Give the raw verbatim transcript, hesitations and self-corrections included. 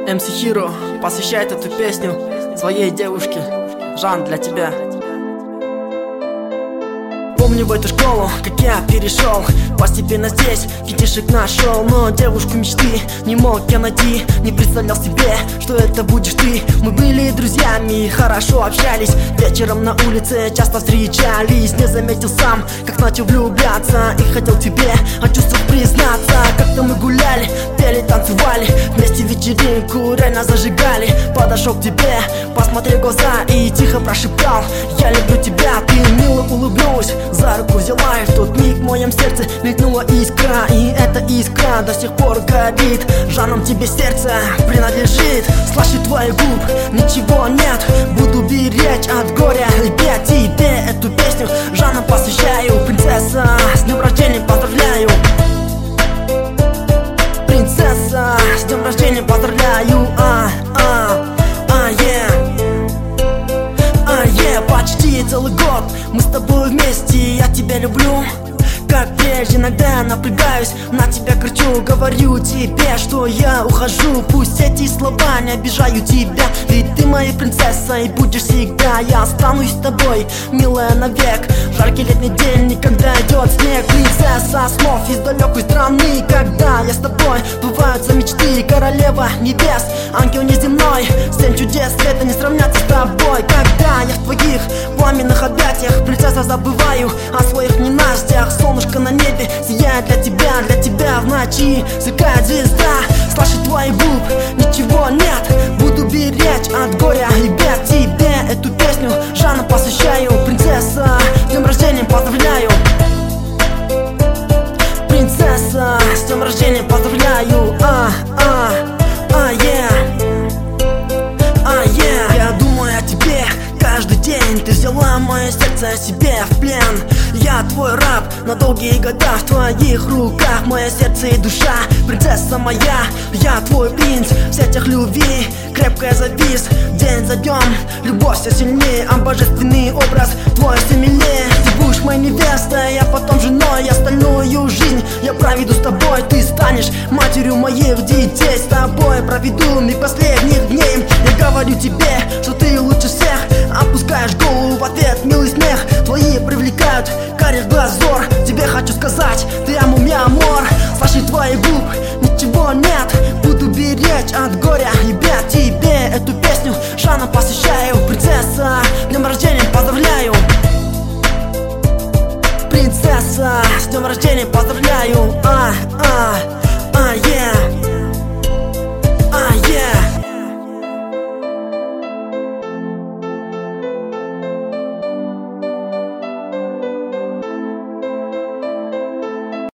эм си Hero посвящает эту песню своей девушке. Жан, для тебя. Помню в эту школу, как я перешел. Постепенно здесь детишек нашел, но девушку мечты не мог я найти. Не представлял себе, что это будешь ты. Мы были друзьями, хорошо общались. Вечером на улице часто встречались. Не заметил сам, как начал влюбляться. И хотел тебе о чувствах признаться. Как-то мы гуляли, пели, танцевали, вместе вечеринку реально зажигали. Подошел к тебе, посмотрел в глаза и тихо прошептал: я люблю тебя. Ты мило улыбнулась, за руку взяла, и в тот миг в моем сердце мелькнула искра. И эта искра до сих пор горит. Жаном тебе сердце принадлежит. Слаще твоих губ ничего нет. Буду беречь от горя и петь тебе эту песню. Жаном посвящаю, принцесса, с днем рождения поздравляю. Принцесса, с днем рождения поздравляю. А, а, а, е, а, е, почти целый год мы с тобой вместе, я тебя люблю. Как прежде, иногда напрягаюсь, на тебя кричу, говорю тебе, что я ухожу. Пусть эти слова не обижают тебя, ведь ты моя принцесса и будешь всегда. Я останусь с тобой, милая, навек. Жаркий летний день, никогда идет снег. Принцесса снов из далекой страны. Когда я с тобой, бываются мечты. Королева небес, ангел неземной. Семь чудес света не сравнятся с тобой. Когда я в твоих пламенных объятиях, принцесса, забываю о своих ненастьях. Солнышко на небе сияет для тебя, для тебя в ночи сверкает звезда. Слаще твоих губ ничего нет. Буду беречь от горя и бед. Тебе эту песню Жанна посвящаю. Принцесса, с днем рождения поздравляю. Принцесса, с днем рождения поздравляю. А, а, а, е, а, е. Я думаю о тебе каждый день. Ты взяла мое сердце себе в плен. Я твой раб на долгие года, в твоих руках мое сердце и душа. Принцесса моя, я твой принц. В сетях любви крепко я завис. День за днем любовь все сильнее, а божественный образ твой все милее. Ты будешь моей невестой, я потом женой. Остальную жизнь я проведу с тобой. Ты станешь матерью моих детей. С тобой проведу миг последних дней. Я говорю тебе, что ты лучше всех. Опускаешь голову в ответ, милый смех твои привлекают карих глаз взор. Тебе хочу сказать, ты аму ми амор. Слаще твоих губ ничего нет. Буду беречь от горя и бед. Тебе эту песню Жанна посвящаю. Принцесса, с днем рождения поздравляю. Принцесса, с днем рождения поздравляю. А, а.